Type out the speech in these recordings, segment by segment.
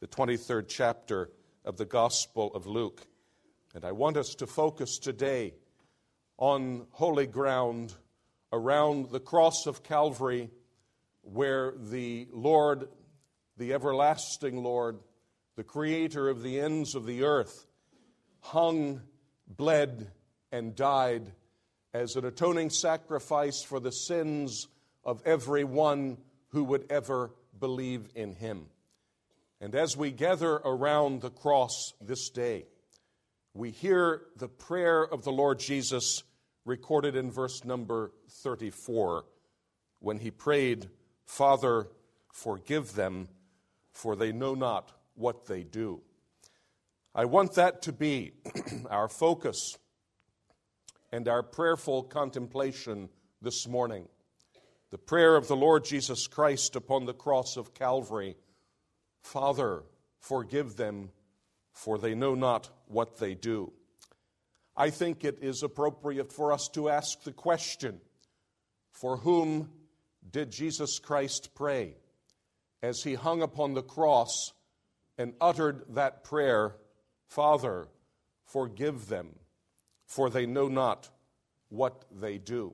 23rd chapter of the Gospel of Luke. And I want us to focus today on holy ground around the cross of Calvary, where the Lord, the everlasting Lord, the creator of the ends of the earth, hung, bled, and died as an atoning sacrifice for the sins of everyone who would ever believe in him. And as we gather around the cross this day, we hear the prayer of the Lord Jesus recorded in verse number 34, when he prayed, "Father, forgive them, for they know not what they do." I want that to be our focus and our prayerful contemplation this morning. The prayer of the Lord Jesus Christ upon the cross of Calvary, "Father, forgive them, for they know not what they do." I think it is appropriate for us to ask the question, for whom did Jesus Christ pray as he hung upon the cross and uttered that prayer, "Father, forgive them, for they know not what they do"?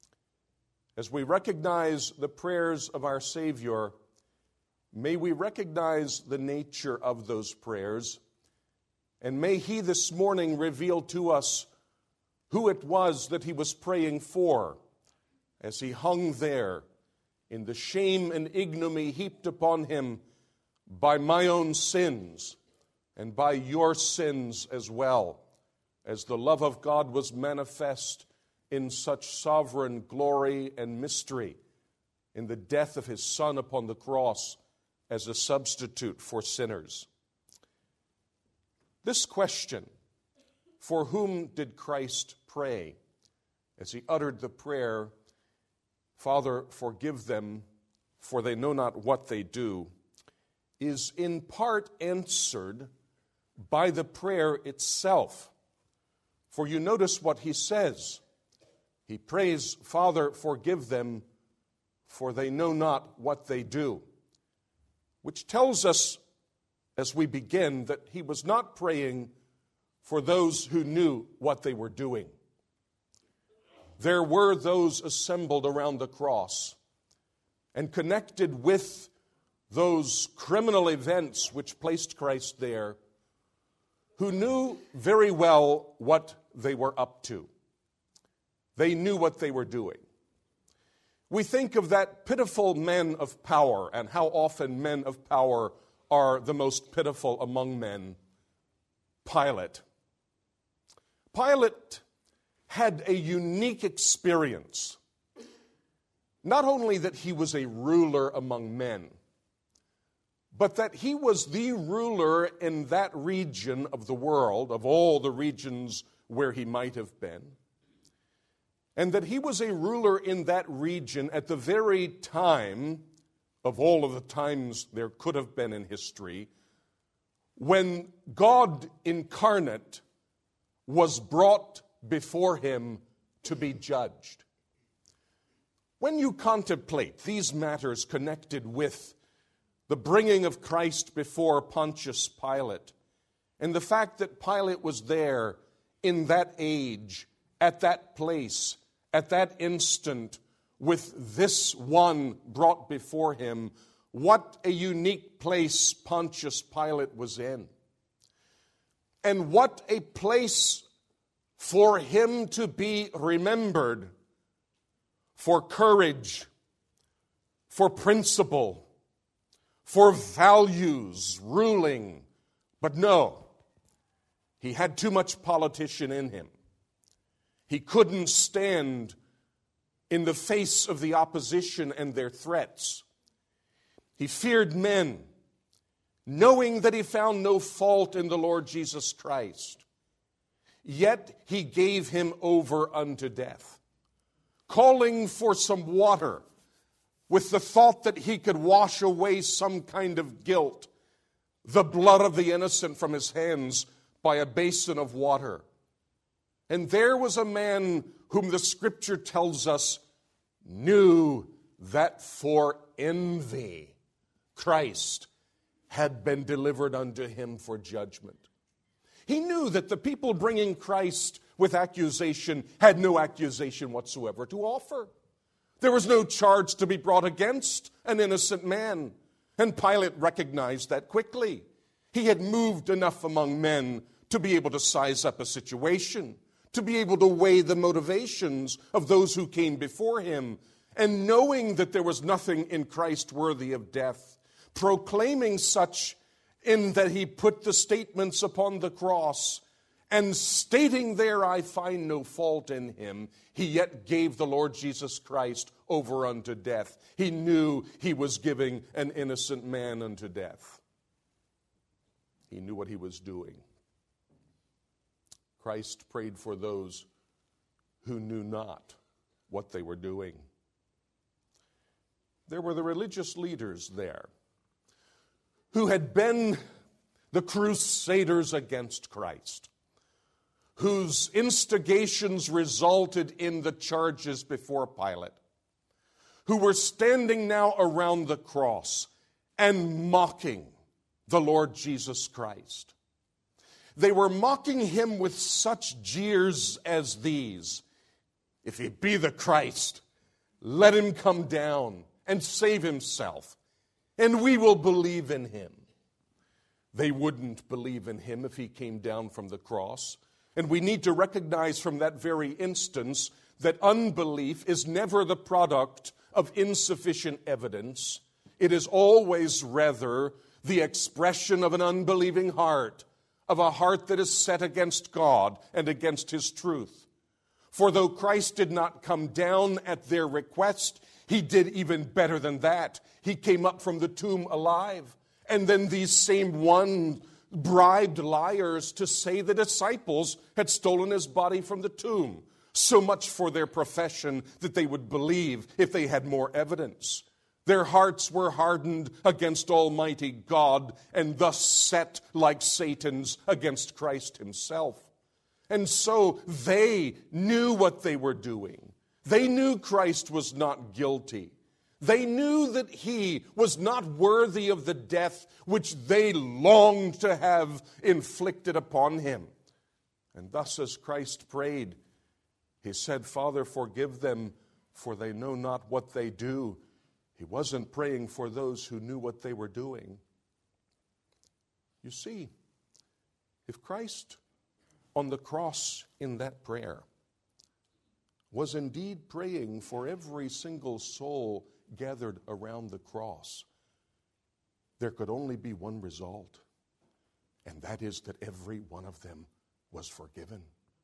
As we recognize the prayers of our Savior, may we recognize the nature of those prayers, and may he this morning reveal to us who it was that he was praying for as he hung there in the shame and ignominy heaped upon him by my own sins and by your sins as well, as the love of God was manifest in such sovereign glory and mystery in the death of his Son upon the cross as a substitute for sinners. This question, for whom did Christ pray, as he uttered the prayer, "Father, forgive them, for they know not what they do," is in part answered by the prayer itself. For you notice what he says. He prays, "Father, forgive them, for they know not what they do," which tells us as we begin that he was not praying for those who knew what they were doing. There were those assembled around the cross and connected with those criminal events which placed Christ there, who knew very well what they were up to. They knew what they were doing. We think of that pitiful man of power, and how often men of power are the most pitiful among men, Pilate. Pilate had a unique experience. Not only that he was a ruler among men, but that he was the ruler in that region of the world, of all the regions where he might have been, and that he was a ruler in that region at the very time, of all of the times there could have been in history, when God incarnate was brought before him to be judged. When you contemplate these matters connected with the bringing of Christ before Pontius Pilate, and the fact that Pilate was there in that age, at that place, at that instant, with this one brought before him, what a unique place Pontius Pilate was in. And what a place for him to be remembered for courage, for principle, for values, ruling. But no, he had too much politician in him. He couldn't stand in the face of the opposition and their threats. He feared men, knowing that he found no fault in the Lord Jesus Christ. Yet he gave him over unto death, calling for some water with the thought that he could wash away some kind of guilt, the blood of the innocent from his hands by a basin of water. And there was a man whom the Scripture tells us knew that for envy Christ had been delivered unto him for judgment. He knew that the people bringing Christ with accusation had no accusation whatsoever to offer. There was no charge to be brought against an innocent man. And Pilate recognized that quickly. He had moved enough among men to be able to size up a situation, to be able to weigh the motivations of those who came before him. And knowing that there was nothing in Christ worthy of death, proclaiming such in that he put the statements upon the cross, and stating there, I find no fault in him, he yet gave the Lord Jesus Christ over unto death. He knew he was giving an innocent man unto death. He knew what he was doing. Christ prayed for those who knew not what they were doing. There were the religious leaders there who had been the crusaders against Christ, whose instigations resulted in the charges before Pilate, who were standing now around the cross and mocking the Lord Jesus Christ. They were mocking him with such jeers as these: if he be the Christ, let him come down and save himself, and we will believe in him. They wouldn't believe in him if he came down from the cross. And we need to recognize from that very instance that unbelief is never the product of insufficient evidence. It is always rather the expression of an unbelieving heart, of a heart that is set against God and against his truth. For though Christ did not come down at their request, he did even better than that. He came up from the tomb alive. And then these same one bribed liars to say the disciples had stolen his body from the tomb. So much for their profession that they would believe if they had more evidence. Their hearts were hardened against Almighty God and thus set like Satan's against Christ himself. And so they knew what they were doing. They knew Christ was not guilty. They knew that he was not worthy of the death which they longed to have inflicted upon him. And thus, as Christ prayed, he said, Father, forgive them, for they know not what they do. He wasn't praying for those who knew what they were doing. You see, if Christ on the cross in that prayer was indeed praying for every single soul gathered around the cross, there could only be one result, and that is that every one of them was forgiven.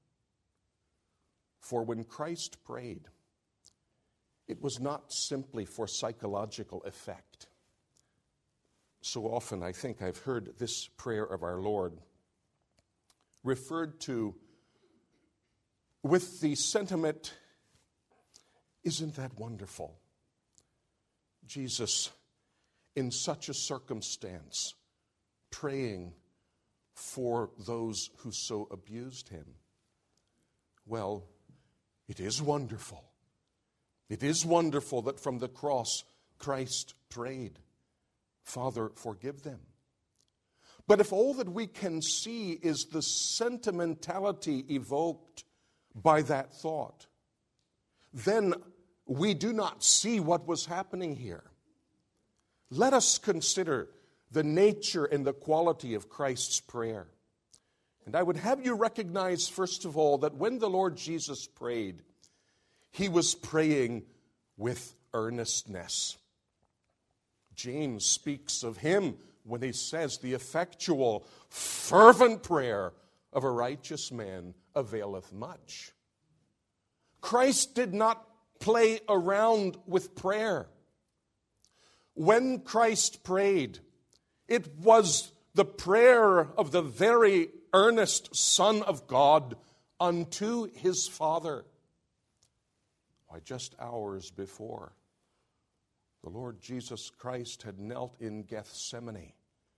For when Christ prayed, it was not simply for psychological effect. So often I think I've heard this prayer of our Lord referred to with the sentiment, isn't that wonderful? Jesus, in such a circumstance, praying for those who so abused him. Well, it is wonderful. It is wonderful that from the cross Christ prayed, Father, forgive them. But if all that we can see is the sentimentality evoked by that thought, then we do not see what was happening here. Let us consider the nature and the quality of Christ's prayer. And I would have you recognize, first of all, that when the Lord Jesus prayed, he was praying with earnestness. James speaks of him when he says, the effectual, fervent prayer of a righteous man availeth much. Christ did not play around with prayer. When Christ prayed, it was the prayer of the very earnest Son of God unto his Father. Why, just hours before, the Lord Jesus Christ had knelt in Gethsemane,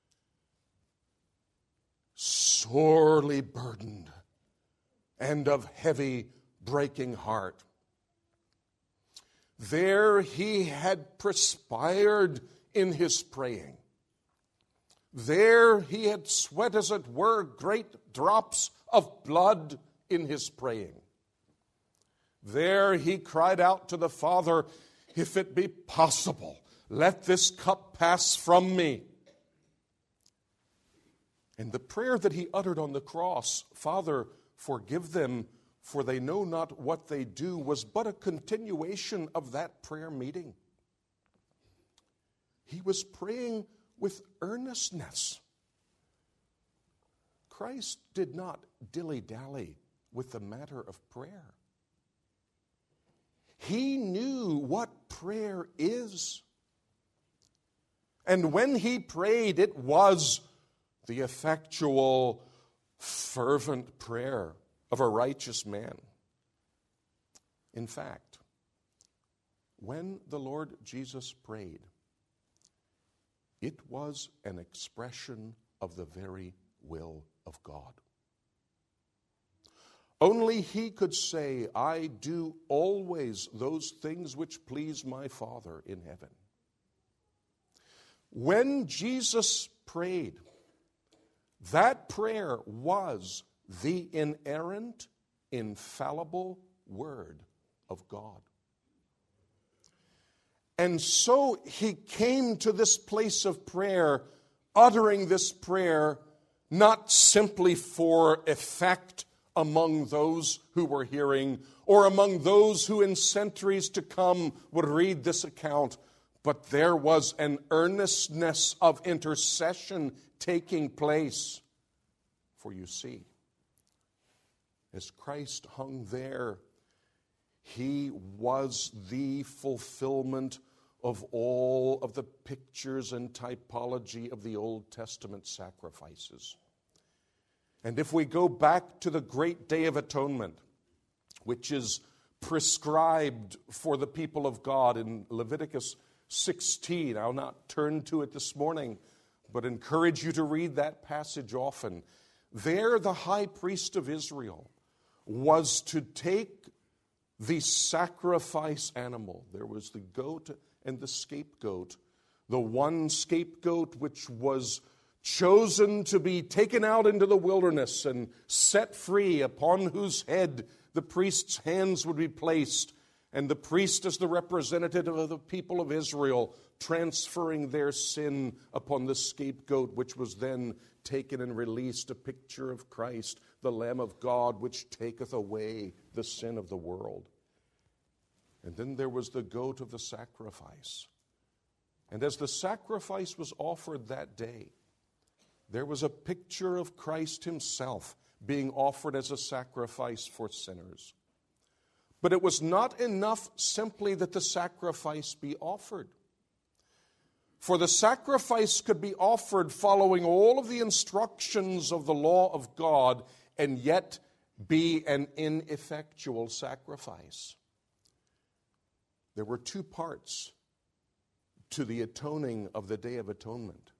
sorely burdened and of heavy breaking heart. There he had perspired in his praying. There he had sweat, as it were, great drops of blood in his praying. There he cried out to the Father, "If it be possible, let this cup pass from me." And the prayer that he uttered on the cross, "Father, forgive them, for they know not what they do," was but a continuation of that prayer meeting. He was praying with earnestness. Christ did not dilly-dally with the matter of prayer. He knew what prayer is. And when he prayed, it was the effectual, fervent prayer of a righteous man. In fact, when the Lord Jesus prayed, it was an expression of the very will of God. Only he could say, "I do always those things which please my Father in heaven." When Jesus prayed, that prayer was the inerrant, infallible Word of God. And so he came to this place of prayer, uttering this prayer not simply for effect among those who were hearing or among those who in centuries to come would read this account, but there was an earnestness of intercession taking place. For you see, as Christ hung there, he was the fulfillment of all of the pictures and typology of the Old Testament sacrifices. And if we go back to the great Day of Atonement, which is prescribed for the people of God in Leviticus 16, I'll not turn to it this morning, but encourage you to read that passage often. There, the high priest of Israel was to take the sacrifice animal. There was the goat and the scapegoat. The one scapegoat which was chosen to be taken out into the wilderness and set free, upon whose head the priest's hands would be placed, and the priest as the representative of the people of Israel, transferring their sin upon the scapegoat, which was then taken and released, a picture of Christ, the Lamb of God, which taketh away the sin of the world. And then there was the goat of the sacrifice. And as the sacrifice was offered that day, there was a picture of Christ himself being offered as a sacrifice for sinners. But it was not enough simply that the sacrifice be offered. For the sacrifice could be offered following all of the instructions of the law of God and yet be an ineffectual sacrifice. There were two parts to the atoning of the Day of Atonement.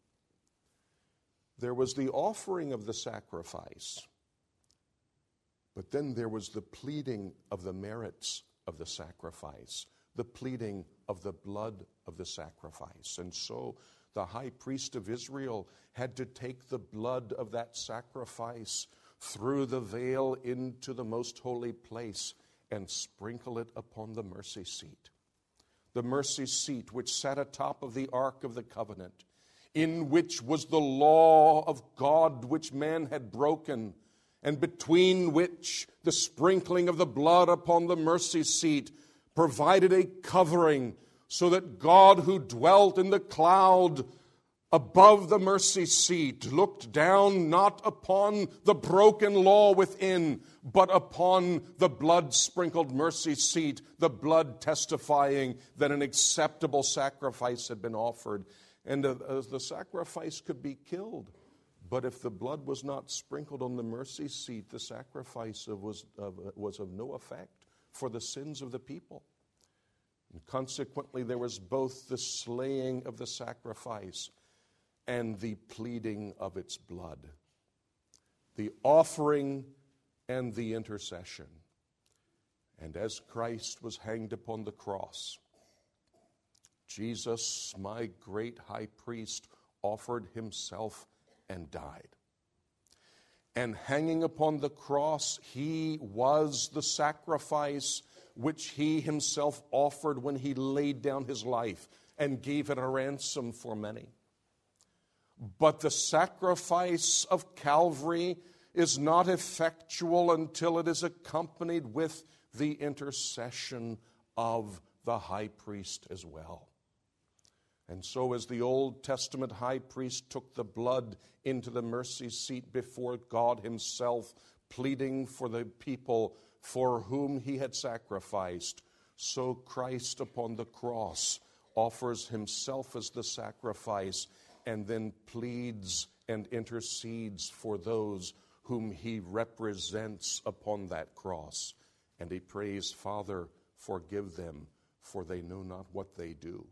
There was the offering of the sacrifice, but then there was the pleading of the merits of the sacrifice, the pleading of the blood of the sacrifice. And so the high priest of Israel had to take the blood of that sacrifice through the veil into the most holy place and sprinkle it upon the mercy seat. The mercy seat which sat atop of the Ark of the Covenant, in which was the law of God which man had broken, and between which the sprinkling of the blood upon the mercy seat provided a covering, so that God, who dwelt in the cloud above the mercy seat, looked down not upon the broken law within, but upon the blood-sprinkled mercy seat, the blood testifying that an acceptable sacrifice had been offered. And the sacrifice could be killed, but if the blood was not sprinkled on the mercy seat, the sacrifice was of no effect for the sins of the people. And consequently, there was both the slaying of the sacrifice and the pleading of its blood, the offering and the intercession. And as Christ was hanged upon the cross, Jesus, my great high priest, offered himself and died. And hanging upon the cross, he was the sacrifice which he himself offered when he laid down his life and gave it a ransom for many. But the sacrifice of Calvary is not effectual until it is accompanied with the intercession of the high priest as well. And so as the Old Testament high priest took the blood into the mercy seat before God himself, pleading for the people for whom he had sacrificed, so Christ upon the cross offers himself as the sacrifice and then pleads and intercedes for those whom he represents upon that cross. And he prays, Father, forgive them, for they know not what they do.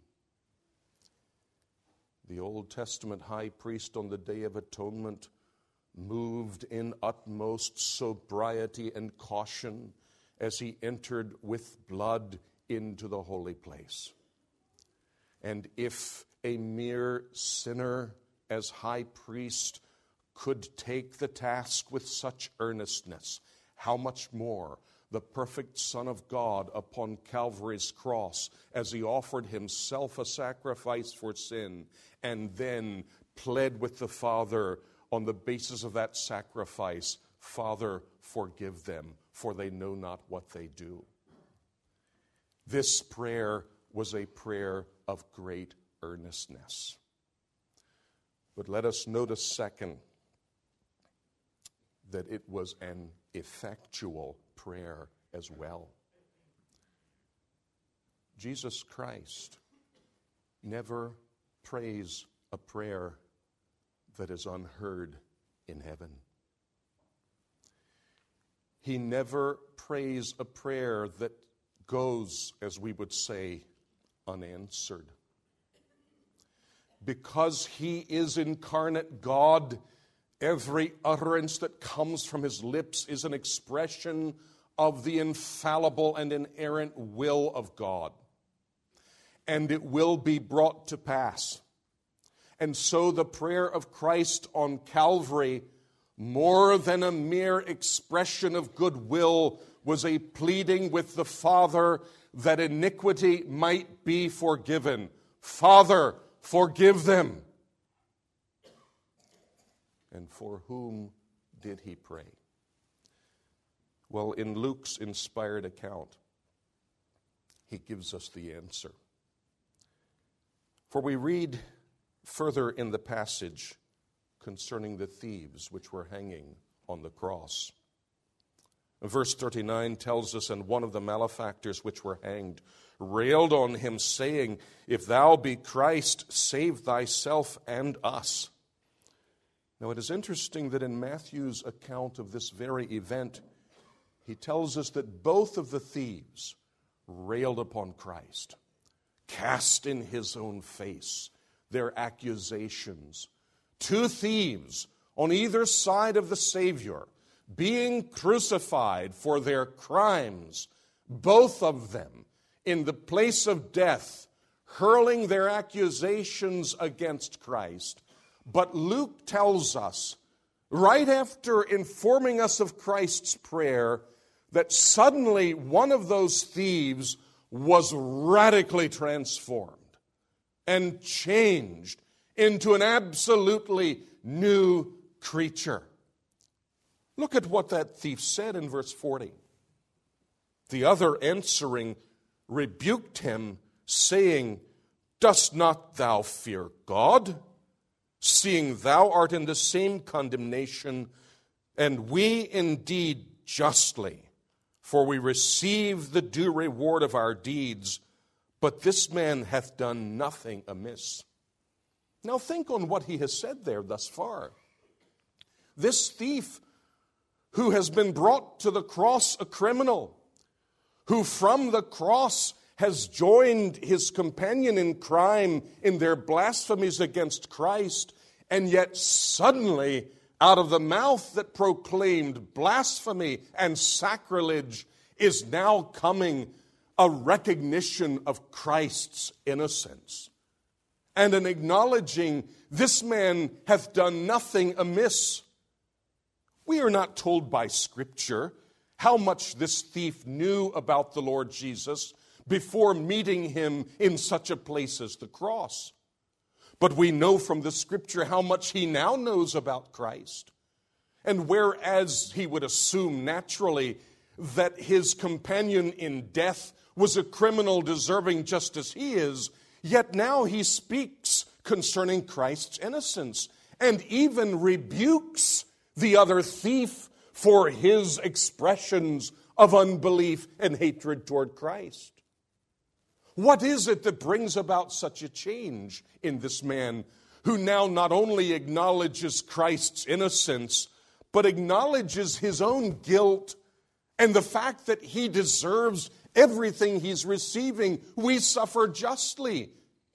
The Old Testament high priest on the Day of Atonement moved in utmost sobriety and caution as he entered with blood into the holy place. And if a mere sinner as high priest could take the task with such earnestness, how much more the perfect Son of God upon Calvary's cross, as he offered himself a sacrifice for sin and then pled with the Father on the basis of that sacrifice, Father, forgive them, for they know not what they do. This prayer was a prayer of great earnestness. But let us notice, second, that it was an effectual prayer as well. Jesus Christ never prays a prayer that is unheard in heaven. He never prays a prayer that goes, as we would say, unanswered. Because he is incarnate God, every utterance that comes from his lips is an expression of the infallible and inerrant will of God. And it will be brought to pass. And so the prayer of Christ on Calvary, more than a mere expression of goodwill, was a pleading with the Father that iniquity might be forgiven. Father, forgive them. And for whom did he pray? Well, in Luke's inspired account, he gives us the answer. For we read further in the passage concerning the thieves which were hanging on the cross. Verse 39 tells us, and one of the malefactors which were hanged railed on him, saying, If thou be Christ, save thyself and us. Now it is interesting that in Matthew's account of this very event, he tells us that both of the thieves railed upon Christ, cast in his own face their accusations. Two thieves on either side of the Savior, being crucified for their crimes, both of them in the place of death, hurling their accusations against Christ. But Luke tells us, right after informing us of Christ's prayer, that suddenly one of those thieves was radically transformed and changed into an absolutely new creature. Look at what that thief said in verse 40. The other answering rebuked him, saying, Dost not thou fear God, seeing thou art in the same condemnation, and we indeed justly, for we receive the due reward of our deeds, but this man hath done nothing amiss. Now think on what he has said there thus far. This thief who has been brought to the cross a criminal, who from the cross has joined his companion in crime in their blasphemies against Christ, and yet suddenly, out of the mouth that proclaimed blasphemy and sacrilege, is now coming a recognition of Christ's innocence and an acknowledging this man hath done nothing amiss. We are not told by Scripture how much this thief knew about the Lord Jesus before meeting him in such a place as the cross. But we know from the Scripture how much he now knows about Christ. And whereas he would assume naturally that his companion in death was a criminal deserving just as he is, yet now he speaks concerning Christ's innocence and even rebukes the other thief for his expressions of unbelief and hatred toward Christ. What is it that brings about such a change in this man who now not only acknowledges Christ's innocence, but acknowledges his own guilt and the fact that he deserves everything he's receiving? We suffer justly.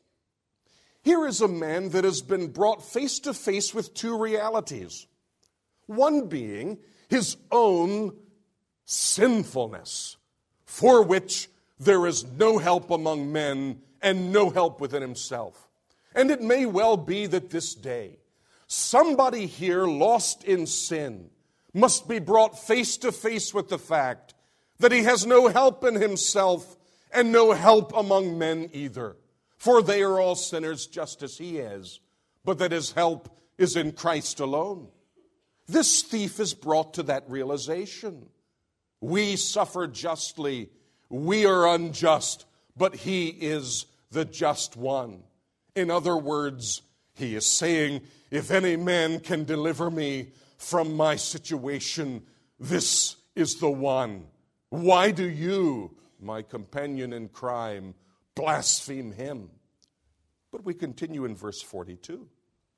Here is a man that has been brought face to face with two realities. One being his own sinfulness, for which there is no help among men and no help within himself. And it may well be that this day, somebody here lost in sin must be brought face to face with the fact that he has no help in himself and no help among men either. For they are all sinners just as he is, but that his help is in Christ alone. This thief is brought to that realization. We suffer justly, we are unjust, but he is the just one. In other words, he is saying, if any man can deliver me from my situation, this is the one. Why do you, my companion in crime, blaspheme him? But we continue in verse 42.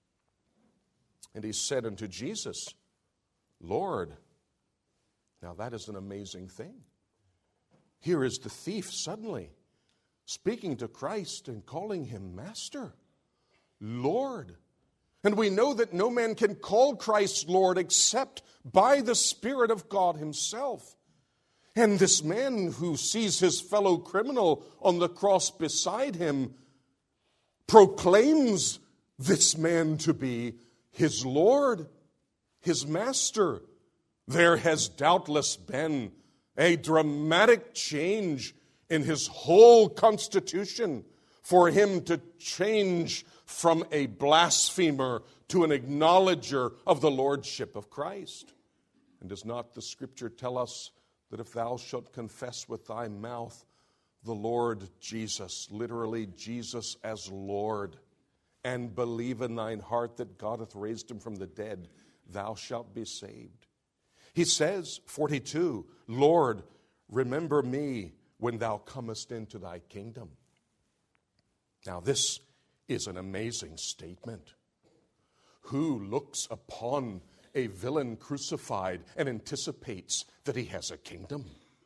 And he said unto Jesus, Lord. Now that is an amazing thing. Here is the thief suddenly speaking to Christ and calling him Master, Lord. And we know that no man can call Christ Lord except by the Spirit of God himself. And this man who sees his fellow criminal on the cross beside him proclaims this man to be his Lord, his Master. There has doubtless been a dramatic change in his whole constitution for him to change from a blasphemer to an acknowledger of the lordship of Christ. And does not the Scripture tell us that if thou shalt confess with thy mouth the Lord Jesus, literally Jesus as Lord, and believe in thine heart that God hath raised him from the dead, thou shalt be saved. He says, 42, Lord, remember me when thou comest into thy kingdom. Now this is an amazing statement. Who looks upon a villain crucified and anticipates that he has a kingdom?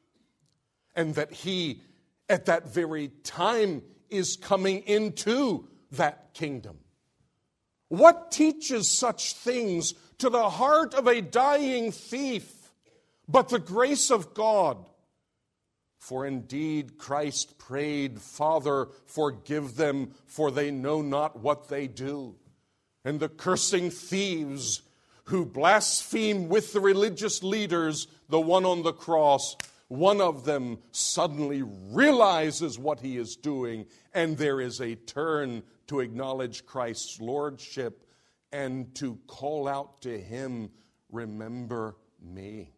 And that he, at that very time, is coming into that kingdom. What teaches such things to the heart of a dying thief but the grace of God? For indeed Christ prayed, Father, forgive them, for they know not what they do. And the cursing thieves who blaspheme with the religious leaders, the one on the cross, one of them suddenly realizes what he is doing, and there is a turn to acknowledge Christ's lordship and to call out to him, remember me.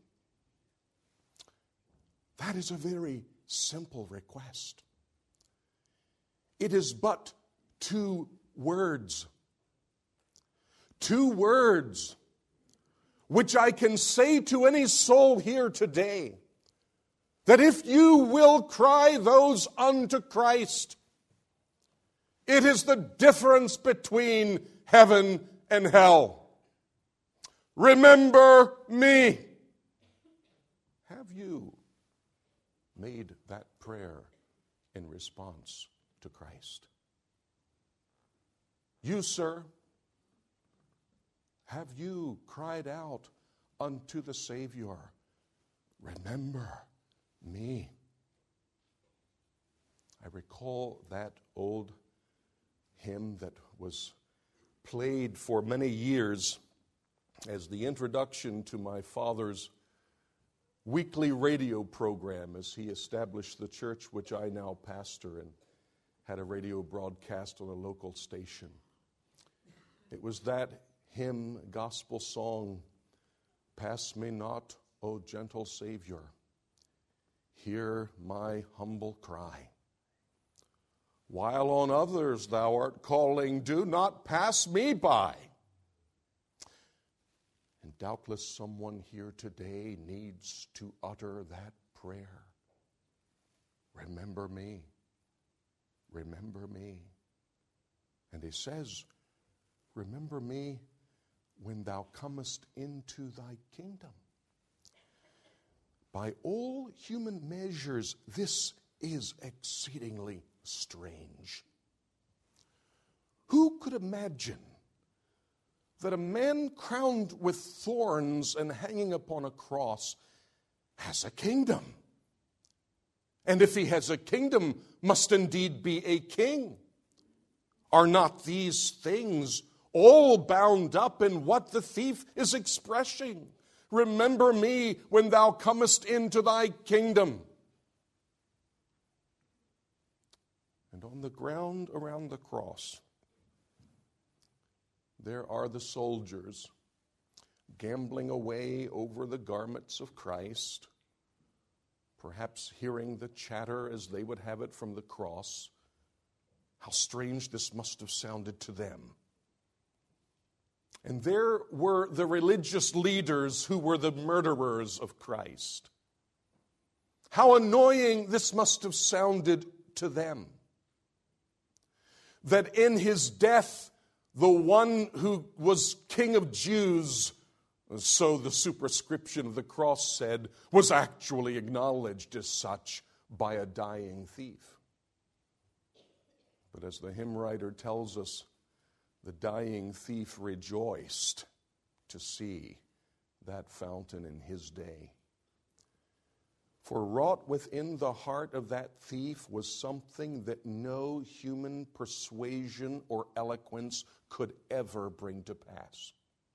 That is a very simple request. It is but two words. Two words which I can say to any soul here today, that if you will cry those unto Christ, it is the difference between heaven and hell. Remember me. Have you made that prayer in response to Christ? You, sir, have you cried out unto the Savior, remember me? I recall that old hymn that was played for many years as the introduction to my father's weekly radio program as he established the church which I now pastor and had a radio broadcast on a local station. It was that hymn, gospel song, "Pass me not, O gentle Savior, hear my humble cry. While on others thou art calling, do not pass me by." And doubtless someone here today needs to utter that prayer. Remember me. Remember me. And he says, remember me when thou comest into thy kingdom. By all human measures, this is exceedingly strange. Who could imagine that a man crowned with thorns and hanging upon a cross has a kingdom? And if he has a kingdom, must indeed be a king. Are not these things all bound up in what the thief is expressing? Remember me when thou comest into thy kingdom. And on the ground around the cross, there are the soldiers gambling away over the garments of Christ, perhaps hearing the chatter as they would have it from the cross. How strange this must have sounded to them. And there were the religious leaders who were the murderers of Christ. How annoying this must have sounded to them. That in his death, the one who was King of Jews, so the superscription of the cross said, was actually acknowledged as such by a dying thief. But as the hymn writer tells us, the dying thief rejoiced to see that fountain in his day. For wrought within the heart of that thief was something that no human persuasion or eloquence could ever bring to pass.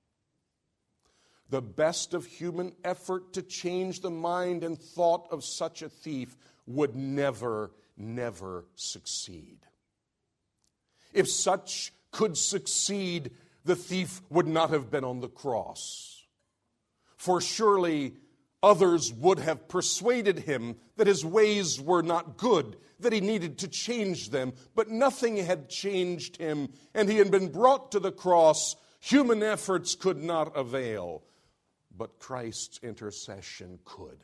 The best of human effort to change the mind and thought of such a thief would never succeed. If such could succeed, the thief would not have been on the cross. For surely others would have persuaded him that his ways were not good, that he needed to change them. But nothing had changed him, and he had been brought to the cross. Human efforts could not avail, but Christ's intercession could.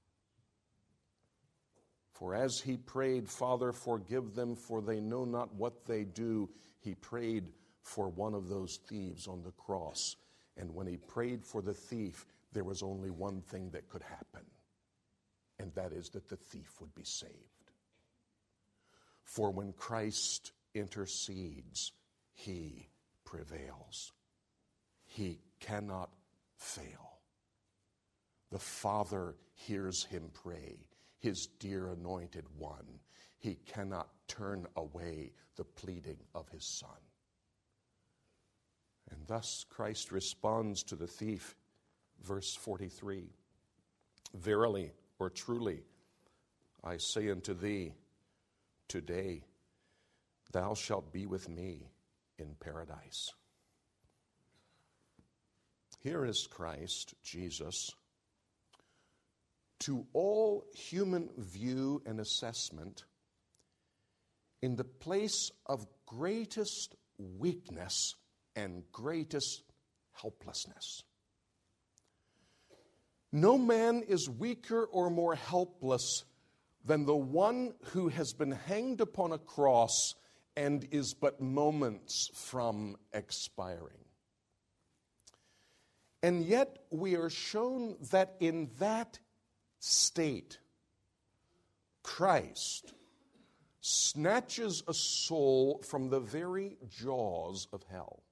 For as he prayed, "Father, forgive them, for they know not what they do," he prayed for one of those thieves on the cross. And when he prayed for the thief, there was only one thing that could happen, and that is that the thief would be saved. For when Christ intercedes, he prevails. He cannot fail. The Father hears him pray, his dear anointed one. He cannot turn away the pleading of his Son. And thus Christ responds to the thief, verse 43. "Verily," or truly, "I say unto thee, today thou shalt be with me in paradise." Here is Christ, Jesus, to all human view and assessment, in the place of greatest weakness and greatest helplessness. No man is weaker or more helpless than the one who has been hanged upon a cross and is but moments from expiring. And yet we are shown that in that state, Christ snatches a soul from the very jaws of hell.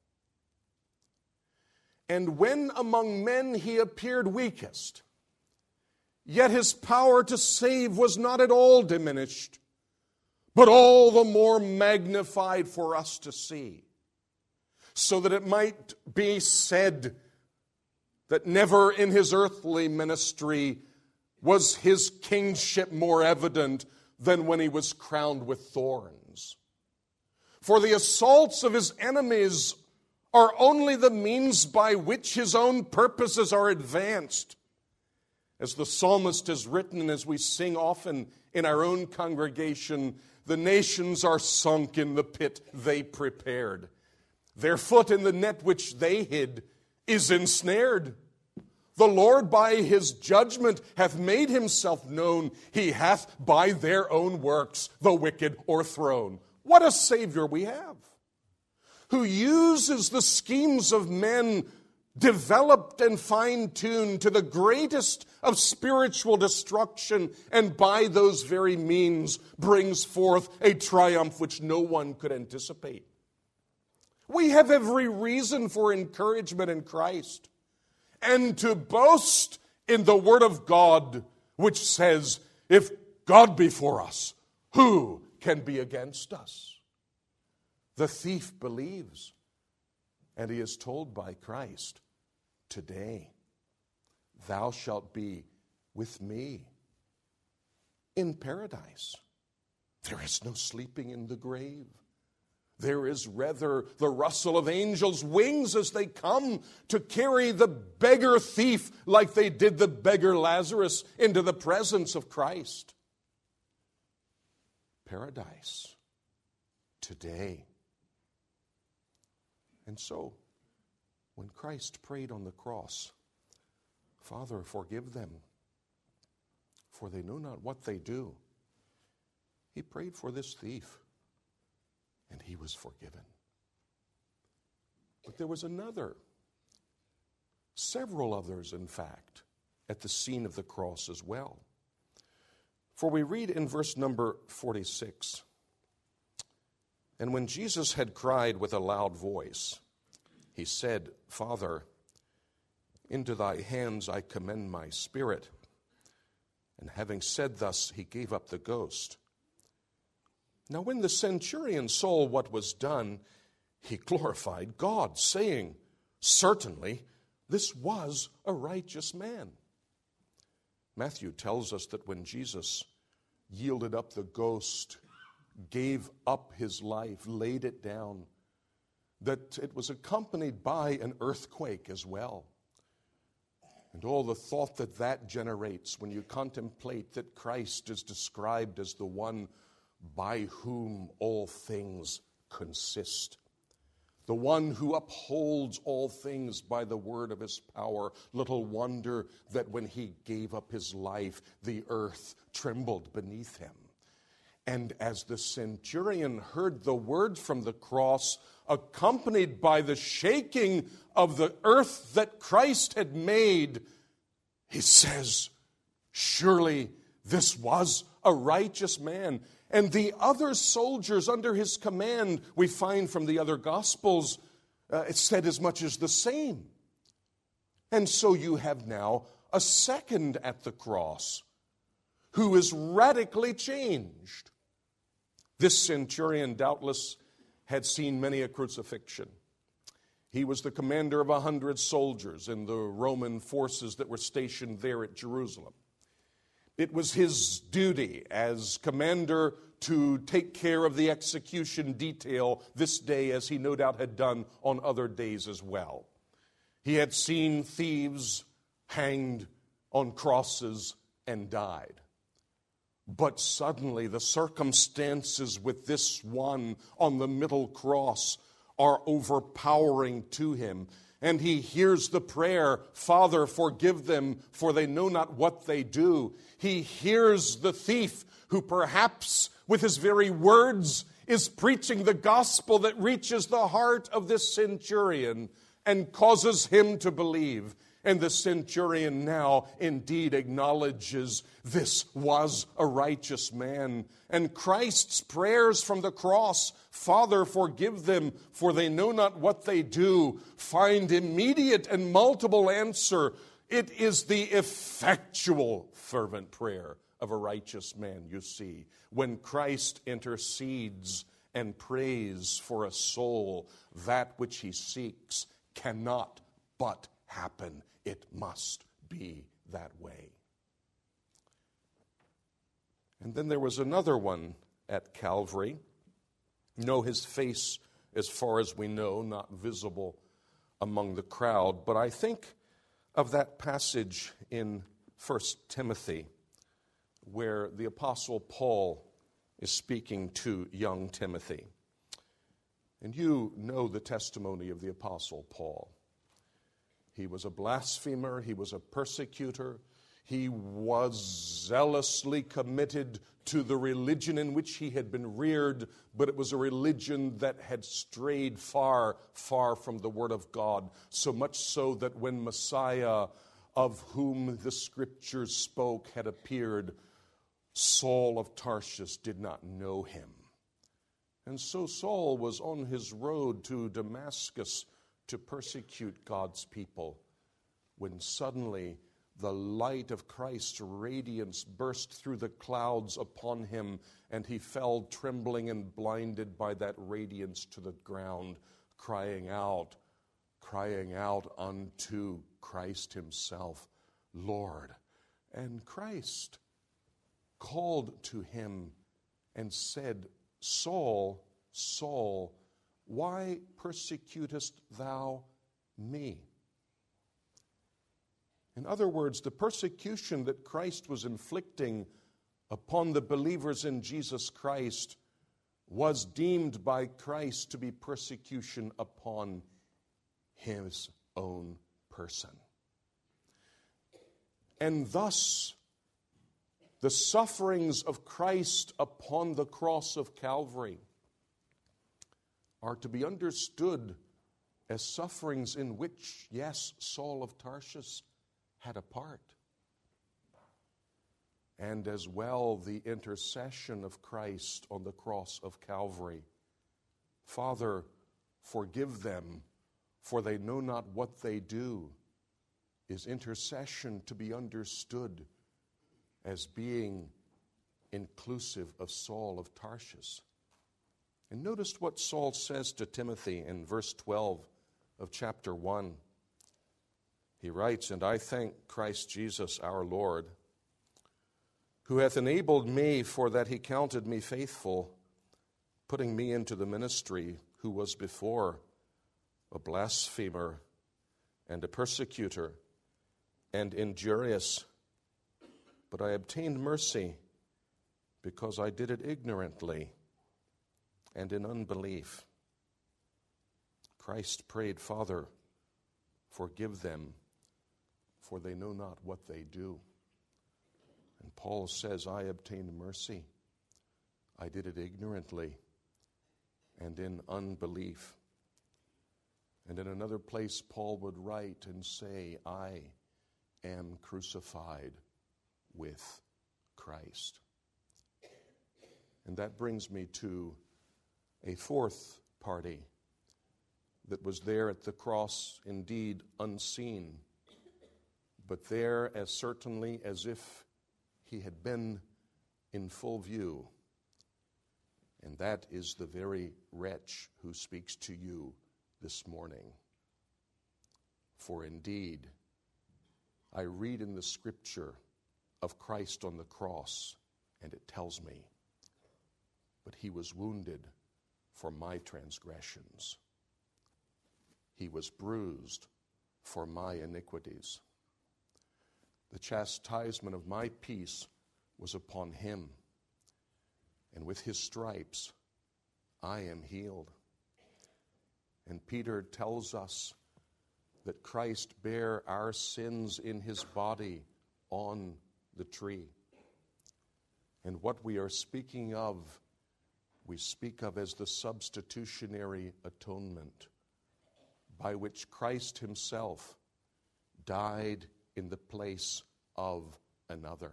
And when among men he appeared weakest, yet his power to save was not at all diminished, but all the more magnified for us to see. so that it might be said that never in his earthly ministry was his kingship more evident than when he was crowned with thorns. For the assaults of his enemies are only the means by which his own purposes are advanced. As the psalmist has written, and as we sing often in our own congregation, the nations are sunk in the pit they prepared. Their foot in the net which they hid is ensnared. The Lord by his judgment hath made himself known. He hath by their own works the wicked o'erthrown. What a Savior we have, who uses the schemes of men developed and fine-tuned to the greatest of spiritual destruction, and by those very means brings forth a triumph which no one could anticipate. We have every reason for encouragement in Christ, and to boast in the Word of God, which says, if God be for us, who can be against us? The thief believes, and he is told by Christ, today thou shalt be with me in paradise. There is no sleeping in the grave. There is rather the rustle of angels' wings as they come to carry the beggar thief, like they did the beggar Lazarus, into the presence of Christ. Paradise today. And so, when Christ prayed on the cross, Father, forgive them, for they know not what they do, he prayed for this thief, and he was forgiven. But there was another, several others, in fact, at the scene of the cross as well. For we read in verse number 46, and when Jesus had cried with a loud voice, he said, Father, into thy hands I commend my spirit. And having said thus, he gave up the ghost. Now when the centurion saw what was done, he glorified God, saying, certainly this was a righteous man. Matthew tells us that when Jesus yielded up the ghost, gave up his life, laid it down, that it was accompanied by an earthquake as well. And all the thought that that generates when you contemplate that Christ is described as the one by whom all things consist, the one who upholds all things by the word of his power. Little wonder that when he gave up his life, the earth trembled beneath him. And as the centurion heard the word from the cross, accompanied by the shaking of the earth that Christ had made, he says, surely this was a righteous man. And the other soldiers under his command, we find from the other Gospels, it said as much as the same. And so you have now a second at the cross who is radically changed. This centurion doubtless had seen many a crucifixion. He was the commander of 100 soldiers in the Roman forces that were stationed there at Jerusalem. It was his duty as commander to take care of the execution detail this day, as he no doubt had done on other days as well. He had seen thieves hanged on crosses and died. But suddenly the circumstances with this one on the middle cross are overpowering to him. And he hears the prayer, Father, forgive them, for they know not what they do. He hears the thief who perhaps with his very words is preaching the gospel that reaches the heart of this centurion and causes him to believe. And the centurion now indeed acknowledges this was a righteous man. And Christ's prayers from the cross, Father, forgive them, for they know not what they do, find immediate and multiple answer. It is the effectual, fervent prayer of a righteous man, you see, when Christ intercedes and praise for a soul, that which he seeks cannot but happen. It must be that way. And then there was another one at Calvary. No, his face, as far as we know, not visible among the crowd. But I think of that passage in 1 Timothy where the Apostle Paul is speaking to young Timothy. And you know the testimony of the Apostle Paul. He was a blasphemer. He was a persecutor. He was zealously committed to the religion in which he had been reared, but it was a religion that had strayed far, far from the Word of God, so much so that when Messiah, of whom the Scriptures spoke, had appeared, Saul of Tarsus did not know him. And so Saul was on his road to Damascus to persecute God's people, when suddenly the light of Christ's radiance burst through the clouds upon him, and he fell trembling and blinded by that radiance to the ground, crying out unto Christ himself, Lord. And Christ called to him and said, Saul, Saul, why persecutest thou me? In other words, the persecution that Christ was inflicting upon the believers in Jesus Christ was deemed by Christ to be persecution upon his own person. And thus, the sufferings of Christ upon the cross of Calvary are to be understood as sufferings in which, yes, Saul of Tarsus had a part. And as well, the intercession of Christ on the cross of Calvary. Father, forgive them, for they know not what they do, is intercession to be understood as being inclusive of Saul of Tarsus. And notice what Saul says to Timothy in verse 12 of chapter 1. He writes, And I thank Christ Jesus our Lord, who hath enabled me, for that he counted me faithful, putting me into the ministry, who was before a blasphemer and a persecutor and injurious. But I obtained mercy because I did it ignorantly and in unbelief. Christ prayed, Father, forgive them, for they know not what they do. And Paul says, I obtained mercy. I did it ignorantly and in unbelief. And in another place, Paul would write and say, I am crucified with Christ. And that brings me to a fourth party that was there at the cross, indeed unseen, but there as certainly as if he had been in full view. And that is the very wretch who speaks to you this morning. For indeed, I read in the Scripture of Christ on the cross, and it tells me, but he was wounded for my transgressions. He was bruised for my iniquities. The chastisement of my peace was upon him, and with his stripes I am healed. And Peter tells us that Christ bare our sins in his body on the tree. And what we are speaking of, we speak of as the substitutionary atonement, by which Christ himself died in the place of another.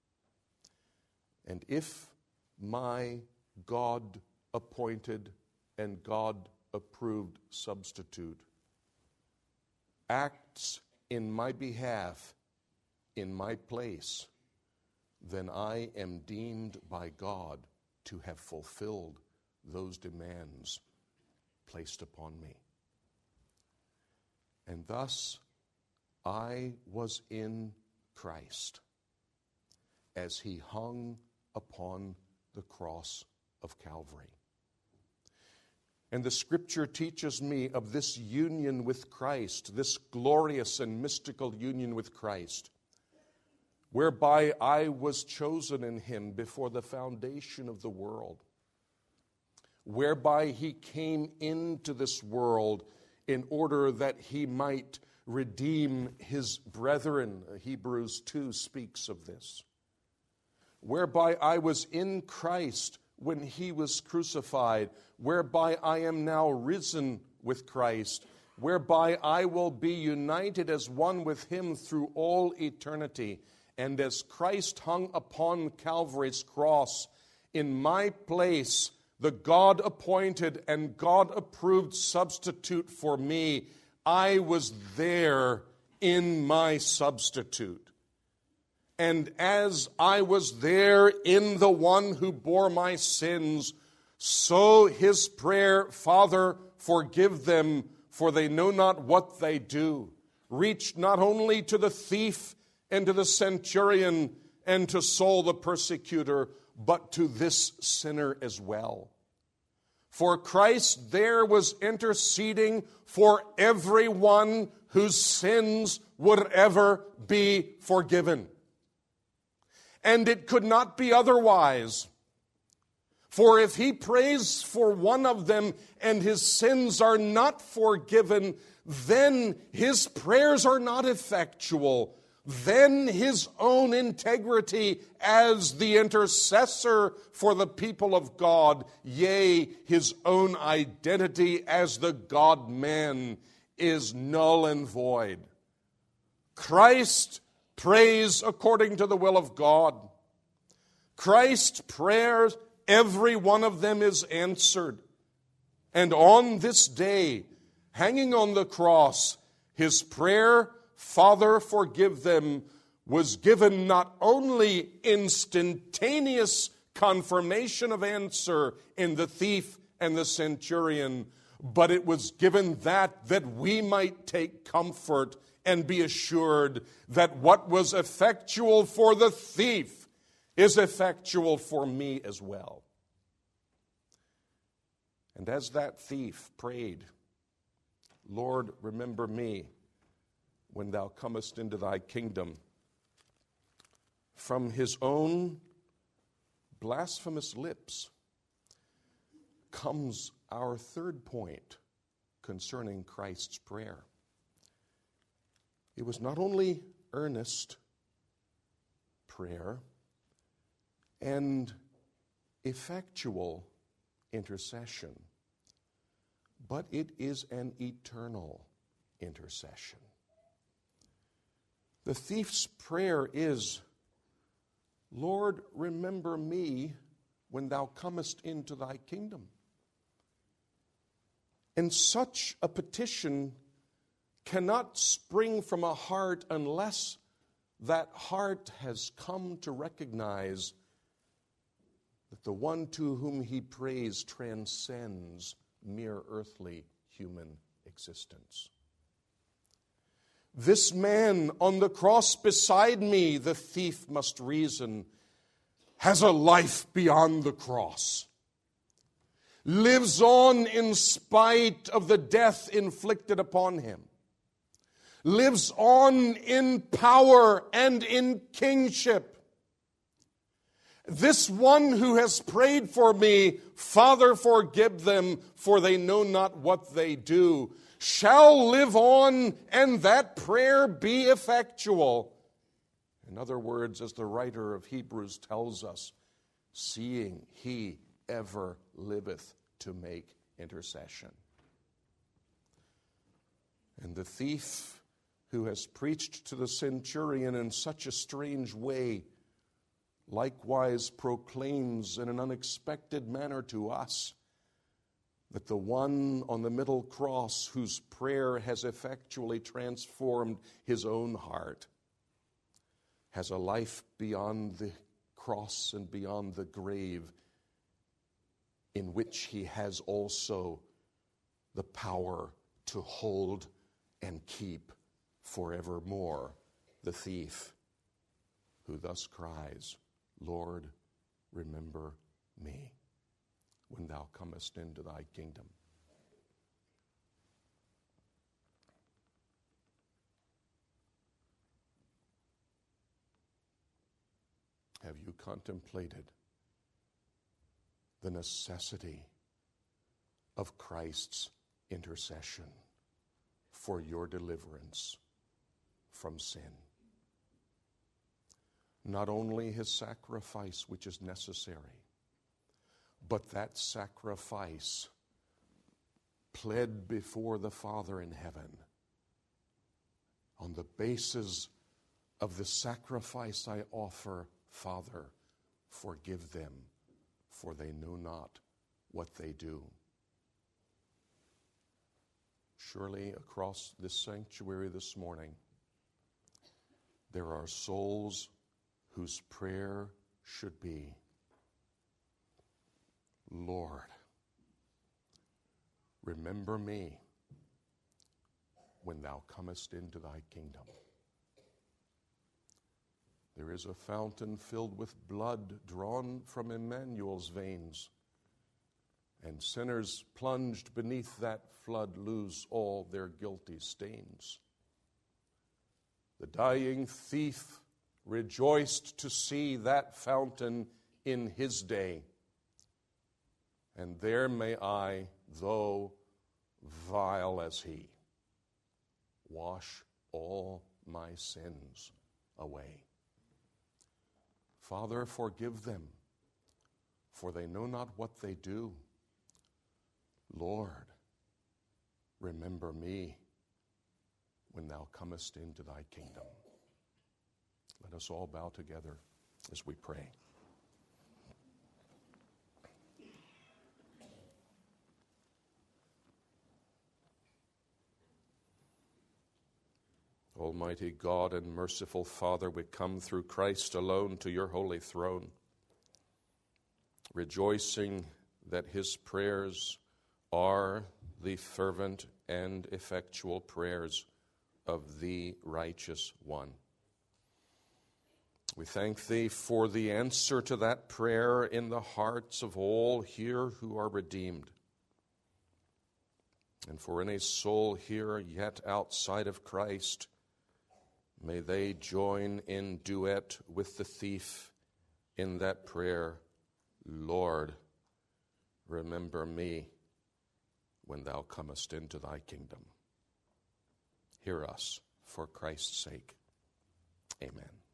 And if my God-appointed and God-approved substitute acts in my behalf, in my place, then I am deemed by God to have fulfilled those demands placed upon me. And thus I was in Christ as he hung upon the cross of Calvary. And the Scripture teaches me of this union with Christ, this glorious and mystical union with Christ, whereby I was chosen in him before the foundation of the world, whereby he came into this world in order that he might redeem his brethren. Hebrews 2 speaks of this. Whereby I was in Christ when he was crucified, whereby I am now risen with Christ, whereby I will be united as one with him through all eternity. And as Christ hung upon Calvary's cross, in my place, the God-appointed and God-approved substitute for me, I was there in my substitute. And as I was there in the one who bore my sins, so his prayer, Father, forgive them, for they know not what they do, reached not only to the thief and to the centurion and to Saul the persecutor, but to this sinner as well. For Christ there was interceding for everyone whose sins would ever be forgiven. And it could not be otherwise. For if he prays for one of them and his sins are not forgiven, then his prayers are not effectual. Then his own integrity as the intercessor for the people of God, yea, his own identity as the God-man, is null and void. Christ prays according to the will of God. Christ's prayers, every one of them is answered. And on this day, hanging on the cross, his prayer, Father, forgive them, was given not only instantaneous confirmation of answer in the thief and the centurion, but it was given that we might take comfort and be assured that what was effectual for the thief is effectual for me as well. And as that thief prayed, Lord, remember me when thou comest into thy kingdom, from his own blasphemous lips comes our third point concerning Christ's prayer. It was not only earnest prayer and effectual intercession, but it is an eternal intercession. The thief's prayer is, Lord, remember me when thou comest into thy kingdom. And such a petition cannot spring from a heart unless that heart has come to recognize that the one to whom he prays transcends mere earthly human existence. This man on the cross beside me, the thief must reason, has a life beyond the cross, lives on in spite of the death inflicted upon him, lives on in power and in kingship. This one who has prayed for me, Father, forgive them, for they know not what they do, shall live on, and that prayer be effectual. In other words, as the writer of Hebrews tells us, seeing he ever liveth to make intercession. And the thief who has preached to the centurion in such a strange way likewise proclaims in an unexpected manner to us that the one on the middle cross whose prayer has effectually transformed his own heart has a life beyond the cross and beyond the grave in which he has also the power to hold and keep forevermore the thief who thus cries, Lord, remember me when thou comest into thy kingdom. Have you contemplated the necessity of Christ's intercession for your deliverance from sin? Not only his sacrifice, which is necessary, but that sacrifice pled before the Father in heaven on the basis of the sacrifice I offer, Father, forgive them, for they know not what they do. Surely across this sanctuary this morning, there are souls whose prayer should be, Lord, remember me when thou comest into thy kingdom. There is a fountain filled with blood drawn from Emmanuel's veins, and sinners plunged beneath that flood lose all their guilty stains. The dying thief rejoiced to see that fountain in his day, and there may I, though vile as he, wash all my sins away. Father, forgive them, for they know not what they do. Lord, remember me when thou comest into thy kingdom. Let us all bow together as we pray. Almighty God and merciful Father, we come through Christ alone to your holy throne, rejoicing that his prayers are the fervent and effectual prayers of the righteous one. We thank thee for the answer to that prayer in the hearts of all here who are redeemed, and for any soul here yet outside of Christ, may they join in duet with the thief in that prayer, Lord, remember me when thou comest into thy kingdom. Hear us for Christ's sake. Amen.